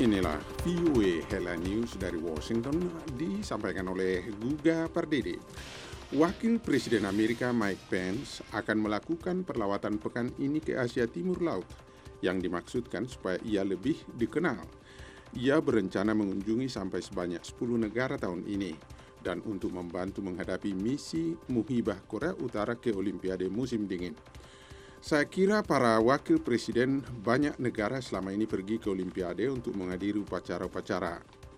Inilah VOA Headline News dari Washington disampaikan oleh Guga Pardede. Wakil Presiden Amerika Mike Pence akan melakukan perlawatan pekan ini ke Asia Timur Laut yang dimaksudkan supaya ia lebih dikenal. Ia berencana mengunjungi sampai sebanyak 10 negara tahun ini dan untuk membantu menghadapi misi Muhibah Korea Utara ke Olimpiade musim dingin. Saya kira para wakil presiden banyak negara selama ini pergi ke Olimpiade untuk menghadiri upacara-upacara.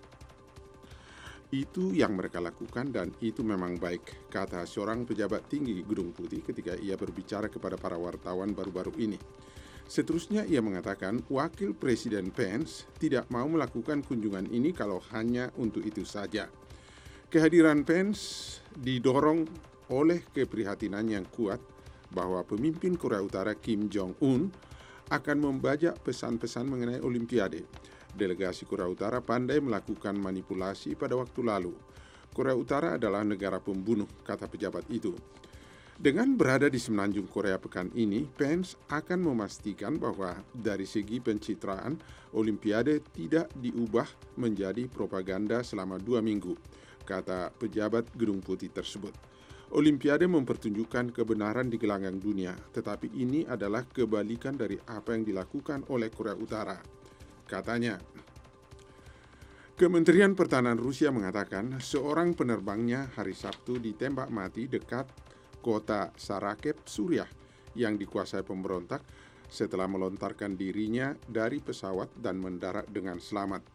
Itu yang mereka lakukan dan itu memang baik, kata seorang pejabat tinggi Gedung Putih ketika ia berbicara kepada para wartawan baru-baru ini. Seterusnya ia mengatakan wakil presiden Pence tidak mau melakukan kunjungan ini kalau hanya untuk itu saja. Kehadiran Pence didorong oleh keprihatinan yang kuat bahwa pemimpin Korea Utara Kim Jong-un akan membajak pesan-pesan mengenai Olimpiade. Delegasi Korea Utara pandai melakukan manipulasi pada waktu lalu. Korea Utara adalah negara pembunuh, kata pejabat itu. Dengan berada di semenanjung Korea pekan ini, Pence akan memastikan bahwa dari segi pencitraan, Olimpiade tidak diubah menjadi propaganda selama 2 minggu, kata pejabat Gedung Putih tersebut. Olimpiade mempertunjukkan kebenaran di gelanggang dunia, tetapi ini adalah kebalikan dari apa yang dilakukan oleh Korea Utara, katanya. Kementerian Pertahanan Rusia mengatakan seorang penerbangnya hari Sabtu ditembak mati dekat kota Sarakev, Suriah, yang dikuasai pemberontak setelah melontarkan dirinya dari pesawat dan mendarat dengan selamat.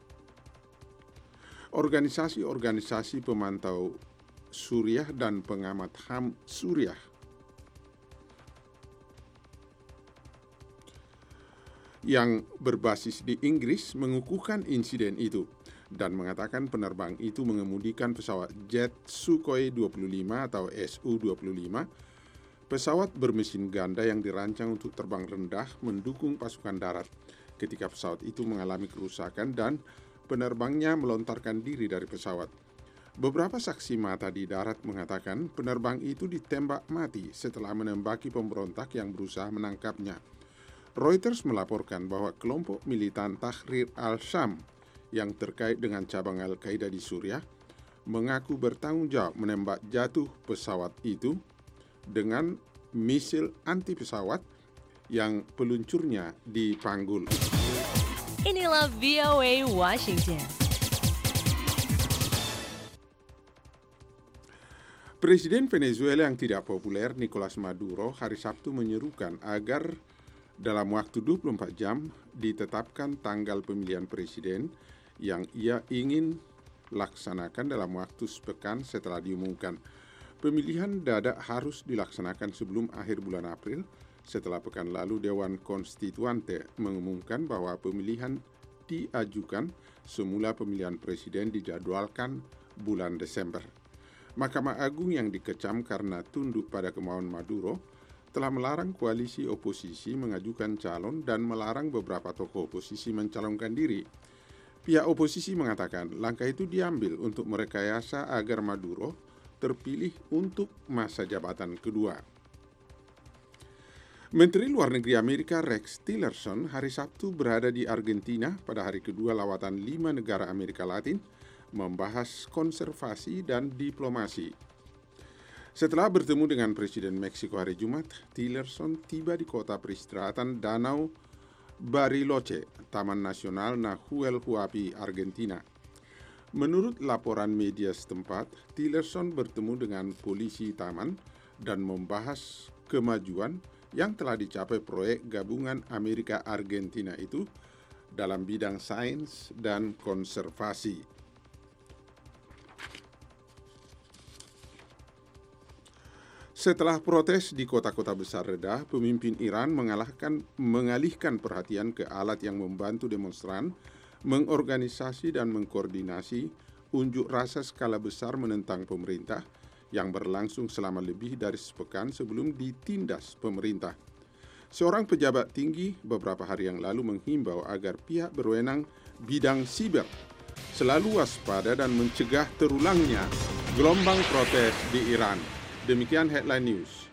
Organisasi-organisasi pemantau Suriah dan pengamat HAM Suriah yang berbasis di Inggris mengukuhkan insiden itu dan mengatakan penerbang itu mengemudikan pesawat jet Sukhoi 25 atau Su-25, pesawat bermesin ganda yang dirancang untuk terbang rendah mendukung pasukan darat ketika pesawat itu mengalami kerusakan dan penerbangnya melontarkan diri dari pesawat. Beberapa saksi mata di darat mengatakan penerbang itu ditembak mati setelah menembaki pemberontak yang berusaha menangkapnya. Reuters melaporkan bahwa kelompok militan Tahrir al-Sham yang terkait dengan cabang Al-Qaeda di Suriah mengaku bertanggung jawab menembak jatuh pesawat itu dengan misil anti pesawat yang peluncurnya dipanggul. Inilah VOA Washington. Presiden Venezuela yang tidak populer, Nicolas Maduro, hari Sabtu menyerukan agar dalam waktu 24 jam ditetapkan tanggal pemilihan presiden yang ia ingin laksanakan dalam waktu sepekan setelah diumumkan. Pemilihan dadak harus dilaksanakan sebelum akhir bulan April setelah pekan lalu Dewan Konstituante mengumumkan bahwa pemilihan diajukan semula pemilihan presiden dijadwalkan bulan Desember. Mahkamah Agung yang dikecam karena tunduk pada kemauan Maduro telah melarang koalisi oposisi mengajukan calon dan melarang beberapa tokoh oposisi mencalonkan diri. Pihak oposisi mengatakan langkah itu diambil untuk merekayasa agar Maduro terpilih untuk masa jabatan kedua. Menteri Luar Negeri Amerika Rex Tillerson hari Sabtu berada di Argentina pada hari kedua lawatan 5 negara Amerika Latin membahas konservasi dan diplomasi. Setelah bertemu dengan Presiden Meksiko hari Jumat, Tillerson tiba di kota peristirahatan Danau Bariloche, Taman Nasional Nahuel Huapi, Argentina. Menurut laporan media setempat, Tillerson bertemu dengan polisi taman dan membahas kemajuan yang telah dicapai proyek gabungan Amerika-Argentina itu dalam bidang sains dan konservasi. Setelah protes di kota-kota besar reda, pemimpin Iran mengalihkan perhatian ke alat yang membantu demonstran mengorganisasi dan mengkoordinasi unjuk rasa skala besar menentang pemerintah yang berlangsung selama lebih dari sepekan sebelum ditindas pemerintah. Seorang pejabat tinggi beberapa hari yang lalu menghimbau agar pihak berwenang bidang siber selalu waspada dan mencegah terulangnya gelombang protes di Iran. Demikian Headline News.